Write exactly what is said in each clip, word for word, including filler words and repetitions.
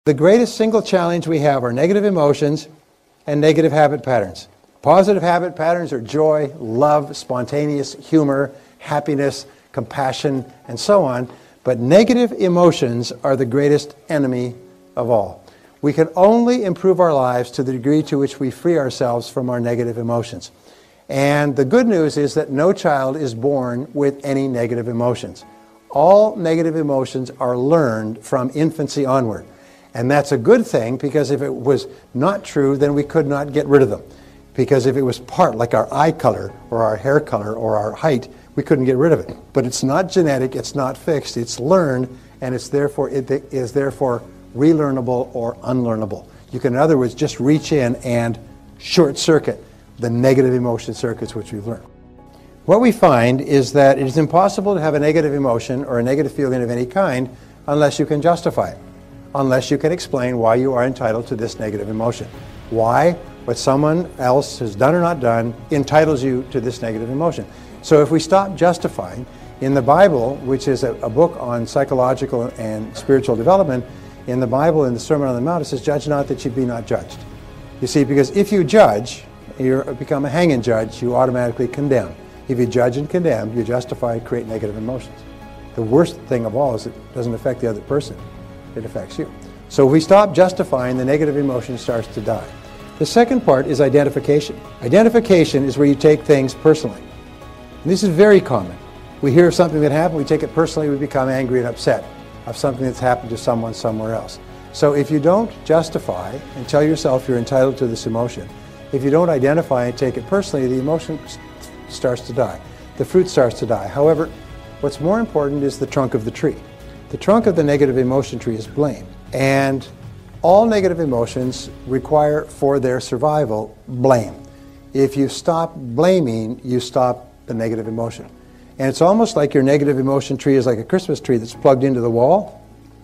The greatest single challenge we have are negative emotions and negative habit patterns. Positive habit patterns are joy, love, spontaneous humor, happiness, compassion, and so on. But negative emotions are the greatest enemy of all. We can only improve our lives to the degree to which we free ourselves from our negative emotions. And the good news is that no child is born with any negative emotions. All negative emotions are learned from infancy onward. And that's a good thing, because if it was not true, then we could not get rid of them. Because if it was part, like our eye color or our hair color or our height, we couldn't get rid of it. But it's not genetic, it's not fixed, it's learned, and it's therefore it is therefore relearnable or unlearnable. You can, in other words, just reach in and short circuit the negative emotion circuits which we've learned. What we find is that it is impossible to have a negative emotion or a negative feeling of any kind unless you can justify it, unless you can explain why you are entitled to this negative emotion. Why what someone else has done or not done entitles you to this negative emotion. So if we stop justifying, in the Bible, which is a, a book on psychological and spiritual development, in the Bible, in the Sermon on the Mount, it says, "Judge not that you be not judged." You see, because if you judge, you become a hanging judge, you automatically condemn. If you judge and condemn, you justify and create negative emotions. The worst thing of all is it doesn't affect the other person, it affects you. So if we stop justifying, the negative emotion starts to die. The second part is identification. Identification is where you take things personally. And this is very common. We hear of something that happened, we take it personally, we become angry and upset of something that's happened to someone somewhere else. So if you don't justify and tell yourself you're entitled to this emotion, if you don't identify and take it personally, the emotion starts to die. The fruit starts to die. However, what's more important is the trunk of the tree. The trunk of the negative emotion tree is blame. And all negative emotions require, for their survival, blame. If you stop blaming, you stop the negative emotion. And it's almost like your negative emotion tree is like a Christmas tree that's plugged into the wall.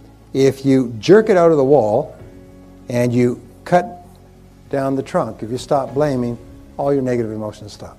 If you jerk it out of the wall and you cut down the trunk, if you stop blaming, all your negative emotions stop.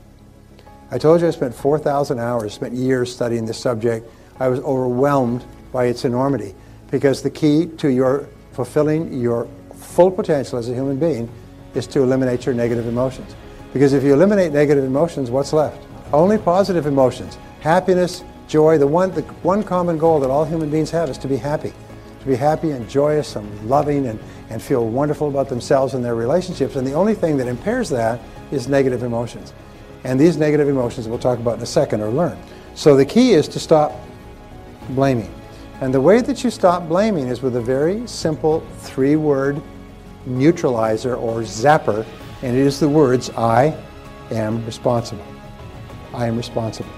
I told you I spent four thousand hours, spent years studying this subject. I was overwhelmed by its enormity, because the key to your fulfilling your full potential as a human being is to eliminate your negative emotions. Because if you eliminate negative emotions, what's left? Only positive emotions. Happiness, joy. The one, the one common goal that all human beings have is to be happy. To be happy and joyous and loving and, and feel wonderful about themselves and their relationships. And the only thing that impairs that is negative emotions. And these negative emotions we'll talk about in a second are learned. So the key is to stop blaming. And the way that you stop blaming is with a very simple three-word neutralizer or zapper, and it is the words, I am responsible. I am responsible.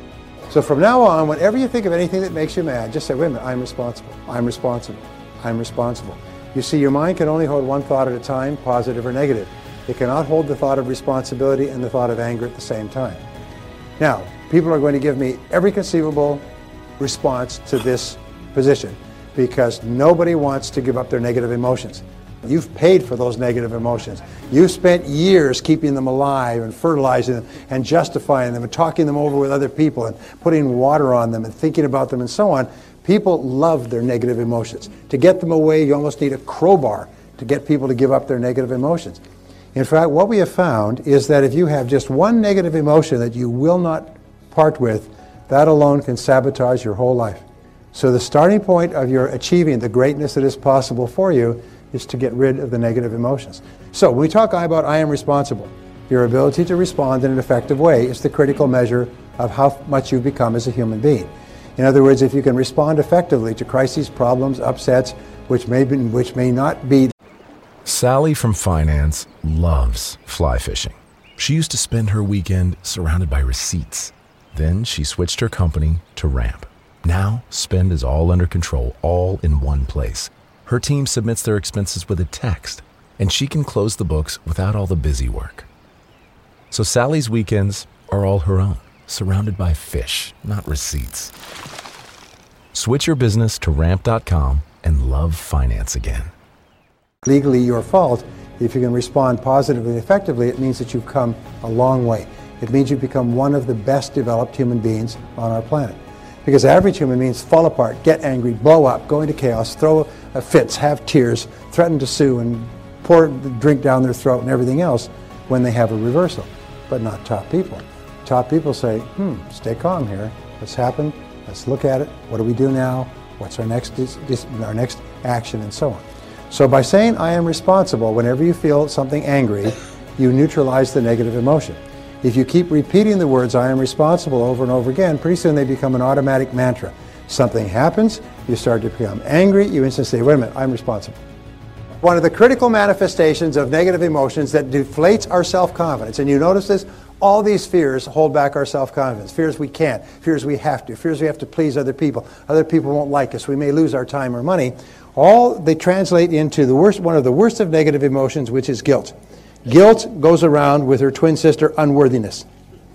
So from now on, whenever you think of anything that makes you mad, just say, wait a minute, I'm responsible. I'm responsible. I'm responsible. You see, your mind can only hold one thought at a time, positive or negative. It cannot hold the thought of responsibility and the thought of anger at the same time. Now, people are going to give me every conceivable response to this position, because nobody wants to give up their negative emotions. You've paid for those negative emotions. You've spent years keeping them alive and fertilizing them and justifying them and talking them over with other people and putting water on them and thinking about them and so on. People love their negative emotions. To get them away, you almost need a crowbar to get people to give up their negative emotions. In fact, what we have found is that if you have just one negative emotion that you will not part with, that alone can sabotage your whole life. So the starting point of your achieving the greatness that is possible for you is to get rid of the negative emotions. So when we talk about I am responsible, your ability to respond in an effective way is the critical measure of how much you've become as a human being. In other words, if you can respond effectively to crises, problems, upsets, which may be, which may not be. Sally from finance loves fly fishing. She used to spend her weekend surrounded by receipts. Then she switched her company to Ramp. Now, spend is all under control, all in one place. Her team submits their expenses with a text, and she can close the books without all the busy work. So Sally's weekends are all her own, surrounded by fish, not receipts. Switch your business to ramp dot com and love finance again. Legally your fault. If you can respond positively and effectively, it means that you've come a long way. It means you've become one of the best developed human beings on our planet. Because average human means fall apart, get angry, blow up, go into chaos, throw fits, have tears, threaten to sue, and pour the drink down their throat and everything else when they have a reversal. But not top people. Top people say, hmm, stay calm here. What's happened? Let's look at it. What do we do now? What's our next, dis- dis- our next action, and so on. So by saying I am responsible, whenever you feel something angry, you neutralize the negative emotion. If you keep repeating the words, I am responsible, over and over again, pretty soon they become an automatic mantra. Something happens, you start to become angry, you instantly say, wait a minute, I'm responsible. One of the critical manifestations of negative emotions that deflates our self-confidence, and you notice this, all these fears hold back our self-confidence. Fears we can't, fears we have to, fears we have to please other people. Other people won't like us, we may lose our time or money. All they translate into the worst, one of the worst of negative emotions, which is guilt. Guilt goes around with her twin sister, unworthiness,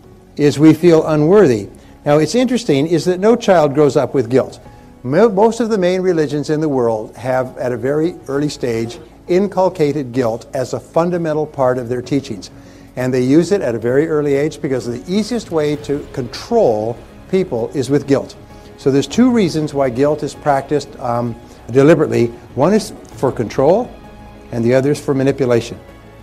is we feel unworthy. Now, it's interesting is that no child grows up with guilt. Most of the main religions in the world have, at a very early stage, inculcated guilt as a fundamental part of their teachings. And they use it at a very early age because the easiest way to control people is with guilt. So there's two reasons why guilt is practiced um, deliberately. One is for control, and the other is for manipulation.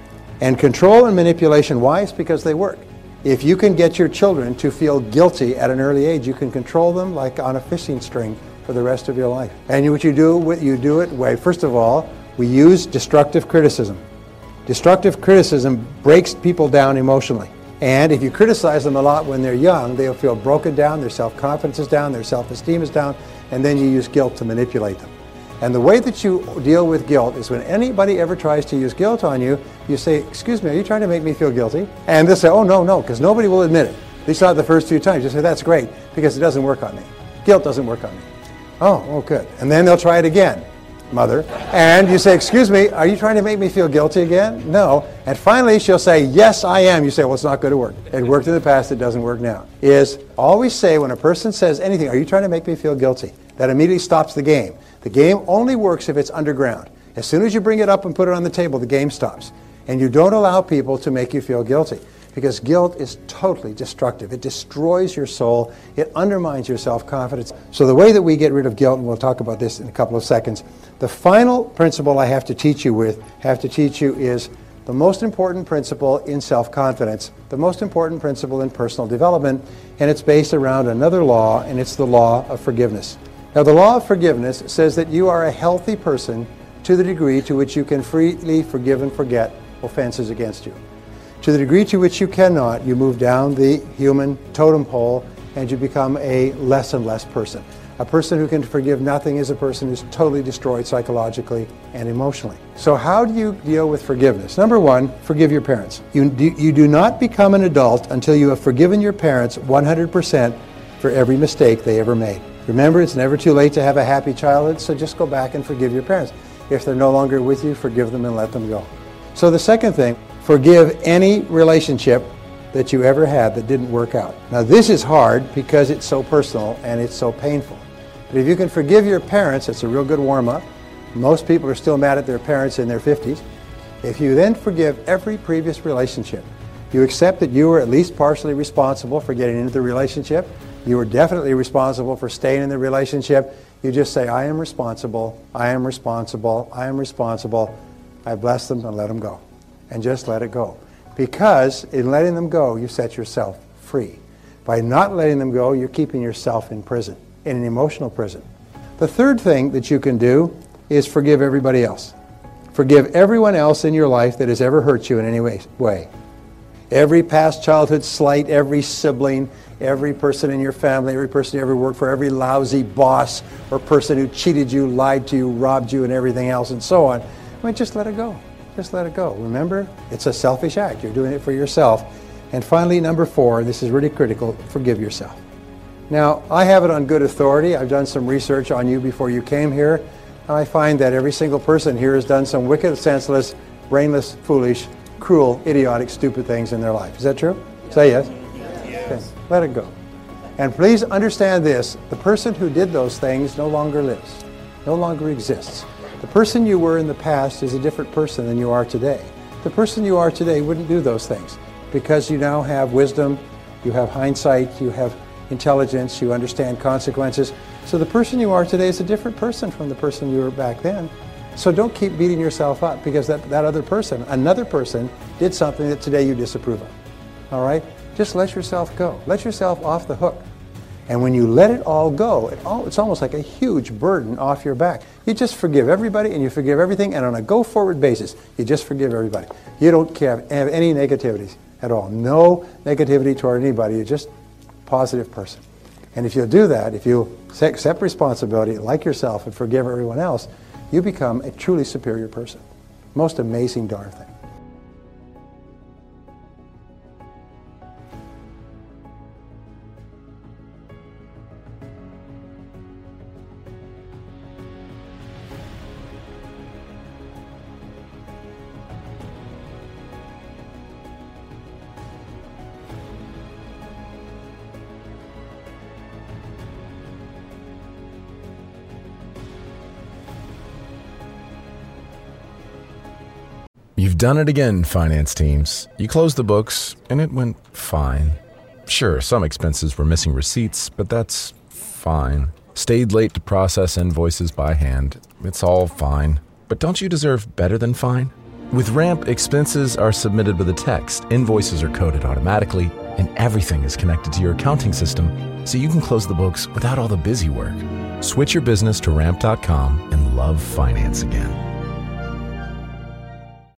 And control and manipulation, why? It's because they work. If you can get your children to feel guilty at an early age, you can control them like on a fishing string for the rest of your life. And what you do, you do it way, first of all, we use destructive criticism. Destructive criticism breaks people down emotionally. And if you criticize them a lot when they're young, they'll feel broken down, their self-confidence is down, their self-esteem is down, and then you use guilt to manipulate them. And the way that you deal with guilt is when anybody ever tries to use guilt on you, you say, excuse me, are you trying to make me feel guilty? And they'll say, oh, no, no, because nobody will admit it. At least not the first few times. You say, that's great, because it doesn't work on me. Guilt doesn't work on me. Oh, oh, good. And then they'll try it again, mother. And you say, excuse me, are you trying to make me feel guilty again? No. And finally, she'll say, yes, I am. You say, well, it's not going to work. It worked in the past, it doesn't work now. Is always say when a person says anything, are you trying to make me feel guilty? That immediately stops the game. The game only works if it's underground. As soon as you bring it up and put it on the table, the game stops. And you don't allow people to make you feel guilty. Because guilt is totally destructive. It destroys your soul. It undermines your self-confidence. So the way that we get rid of guilt, and we'll talk about this in a couple of seconds, the final principle I have to teach you with, have to teach you is the most important principle in self-confidence, the most important principle in personal development, and it's based around another law, and it's the law of forgiveness. Now, the law of forgiveness says that you are a healthy person to the degree to which you can freely forgive and forget offenses against you. To the degree to which you cannot, you move down the human totem pole and you become a less and less person. A person who can forgive nothing is a person who's totally destroyed psychologically and emotionally. So how do you deal with forgiveness? Number one, forgive your parents. You do, you do not become an adult until you have forgiven your parents one hundred percent for every mistake they ever made. Remember, it's never too late to have a happy childhood, so just go back and forgive your parents. If they're no longer with you, forgive them and let them go. So the second thing, forgive any relationship that you ever had that didn't work out. Now this is hard because it's so personal and it's so painful. But if you can forgive your parents, it's a real good warm-up. Most people are still mad at their parents in their fifties. If you then forgive every previous relationship, you accept that you were at least partially responsible for getting into the relationship. You were definitely responsible for staying in the relationship. You just say, I am responsible, I am responsible, I am responsible. I bless them and let them go. And just let it go. Because in letting them go, you set yourself free. By not letting them go, you're keeping yourself in prison, in an emotional prison. The third thing that you can do is forgive everybody else. Forgive everyone else in your life that has ever hurt you in any way. Every past childhood slight, every sibling, every person in your family, every person you ever worked for, every lousy boss or person who cheated you, lied to you, robbed you, and everything else, and so on. I mean, just let it go. Just let it go. Remember, it's a selfish act. You're doing it for yourself. And finally, number four, this is really critical, forgive yourself. Now, I have it on good authority. I've done some research on you before you came here, and I find that every single person here has done some wicked, senseless, brainless, foolish, cruel, idiotic, stupid things in their life. Is that true? Yes. Say yes. Yes. Okay. Let it go. And please understand this, the person who did those things no longer lives, no longer exists. The person you were in the past is a different person than you are today. The person you are today wouldn't do those things because you now have wisdom, you have hindsight, you have intelligence, you understand consequences. So the person you are today is a different person from the person you were back then. So don't keep beating yourself up because that, that other person, another person, did something that today you disapprove of. All right? Just let yourself go. Let yourself off the hook. And when you let it all go, it all, it's almost like a huge burden off your back. You just forgive everybody and you forgive everything, and on a go-forward basis, you just forgive everybody. You don't have, have any negativities at all. No negativity toward anybody. You're just a positive person. And if you'll do that, if you accept responsibility, like yourself, and forgive everyone else, you become a truly superior person. Most amazing darn thing. You've done it again, finance teams. You closed the books, and it went fine. Sure, some expenses were missing receipts, but that's fine. Stayed late to process invoices by hand. It's all fine. But don't you deserve better than fine? With Ramp, expenses are submitted with a text, invoices are coded automatically, and everything is connected to your accounting system, so you can close the books without all the busy work. Switch your business to ramp dot com and love finance again.